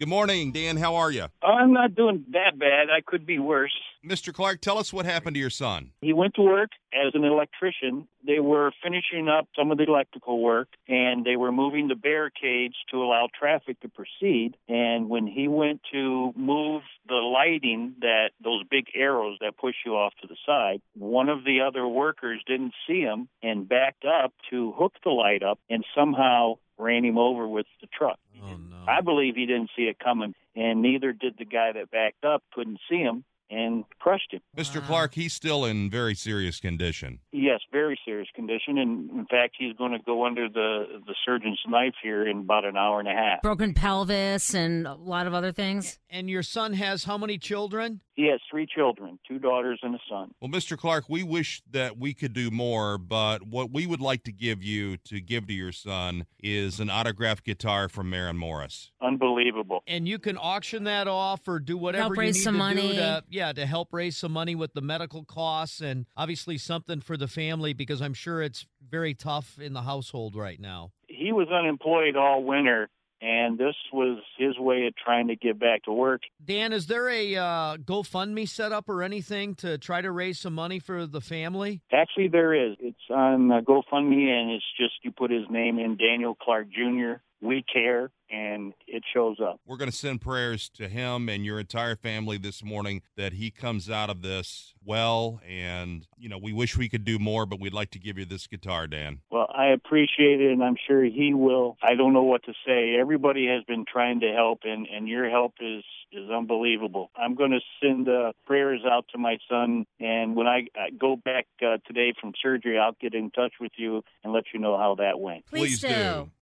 Good morning, Dan. How are you? I'm not doing that bad. I could be worse. Mr. Clark, tell us what happened to your son. He went to work as an electrician. They were finishing up some of the electrical work, and they were moving the barricades to allow traffic to proceed. And when he went to move the lighting, those big arrows that push you off to the side, one of the other workers didn't see him and backed up to hook the light up and somehow ran him over with the truck. Oh, no. I believe he didn't see it coming, and neither did the guy that backed up, couldn't see him, and crushed him. Mr. Clark, he's still in very serious condition. Yes, very serious condition, and in fact, he's going to go under the surgeon's knife here in about an hour and a half. Broken pelvis and a lot of other things. And your son has how many children? He has 3 children, 2 daughters and a son. Well, Mr. Clark, we wish that we could do more, but what we would like to give to your son is an autographed guitar from Maren Morris. Unbelievable. And you can auction that off or do whatever Help you raise need some to money. do to help raise some money with the medical costs and obviously something for the family because I'm sure it's very tough in the household right now. He was unemployed all winter, and this was his way of trying to get back to work. Dan, is there a GoFundMe set up or anything to try to raise some money for the family? Actually, there is. It's on GoFundMe, and it's just you put his name in, Daniel Clark Jr., We Care, and it shows up. We're going to send prayers to him and your entire family this morning that he comes out of this well. And, we wish we could do more, but we'd like to give you this guitar, Dan. Well, I appreciate it, and I'm sure he will. I don't know what to say. Everybody has been trying to help, and your help is unbelievable. I'm going to send prayers out to my son, and when I go back today from surgery, I'll get in touch with you and let you know how that went. Please do.